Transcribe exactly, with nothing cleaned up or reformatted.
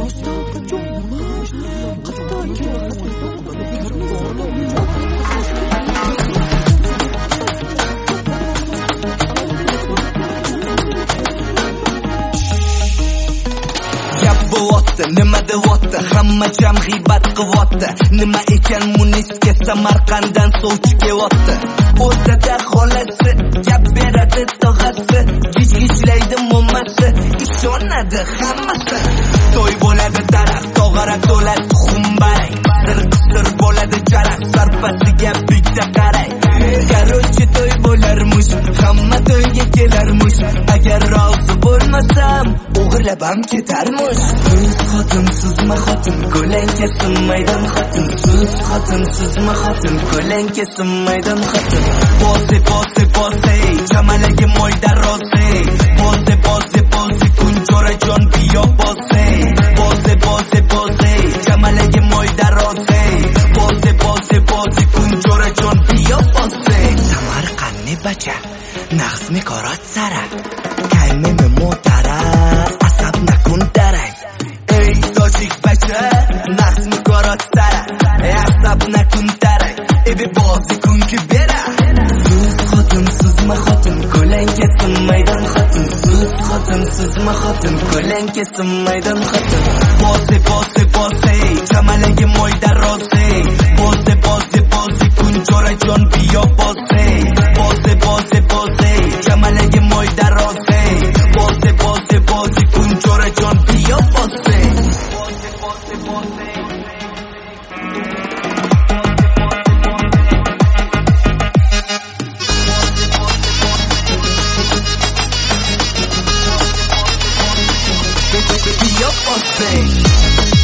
Nima deyapti? Hamma jam g'iybat qilyapti. Nima ekan Munisga Samarqanddan sovchi kelyapti? O'rtada xolasi, gap beradi tog'asi, gijgijlaydi mo'masi, ishonadi hammasi. To'y bo'ladi taraf, tog'ara to'ladi xumbarak, sir bo'ladi jaraq, sarpasiga bitta qarang. Garochi to'y bo'larmish, hamma to'yga kelarmish. Agar rozi bo'lmasam, o'g'irlab ham ketarmish. Siz xotin, sizma xotin, ko'lanka sinmaydan xotin. Siz xotin, sizma xotin, ko'lanka sinmaydan xotin. Bosi, bosi, bosi, chamalaga moyda rozi. Bosi, bosi, bosi, kunjorajon biyo bosi. Bosi, bosi, bosi, chamalaga moyda rozi. Bosi, bosi, bosi, kunjorajon biyo bosi. Samarqandni bacha, naqsni korot sara, kaymimi motara, asabna kuntarang. Ey tojik bacha, naqsni korot sara, asabna kuntarang. Ebi bozi kunki bera. Siz xotin, sizma xotin, ko'lanka sinmaydan xotin. Siz xotin, sizma xotin, ko'lanka sinmaydan xotin. Bosi, bosi, bosi, chamalaga moyda rozi. Bosi, bosi, bosi, kunjorajon biyo bosi. Bosi, bosi, bosi, chamalaga moyda rozi. Bosi, bosi, bosi, kunjorajon biyo bosi. Bosi, bosi, bosi. Biyo bosi.